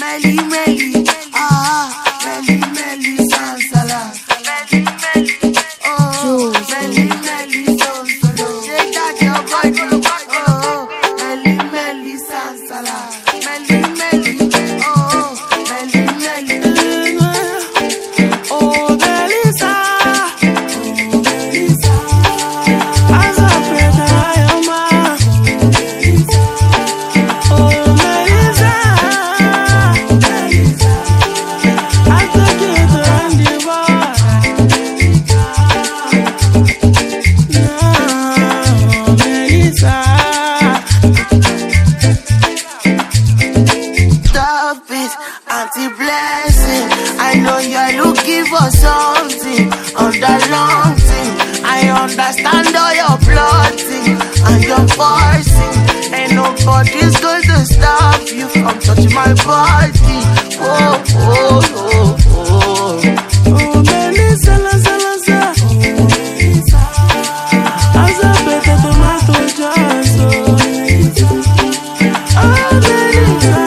Melly, melly, melly, melly, sansala. Melly, melly, oh, melly, melly, sansala. Shake that your body, oh, melly, melly, sansala. Melly, melly, oh, melly, melly, oh, Melissa, oh, Melissa. As a better I am, oh, Melissa. Anti-blessing, I know you're looking for something on the long thing. I understand all your plotting and your forcing, and nobody's going to stop you from touching my body. Oh, oh, oh, oh. Oh, Melissa, Melissa, oh, Melissa. As a better tomato juice, oh, Melissa. Oh, Melissa.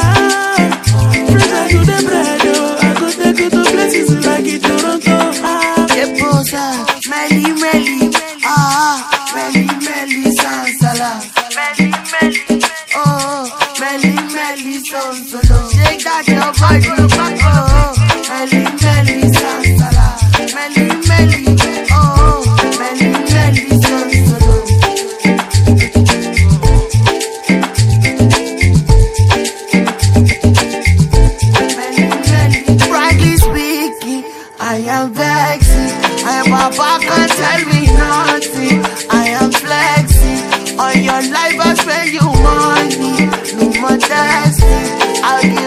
Melly, melly, melly, melly, sansala. Melly, melly, oh, melly, melly, sansala. Shake that your body, oh, melly, melly, sansala. Melly, melly, oh, melly, melly, sansala. Melly, melly. Frankly speaking, I am vexing. Papa can't tell me nothing. I am flexing on your life. I spend you money, no more dancing. I'll give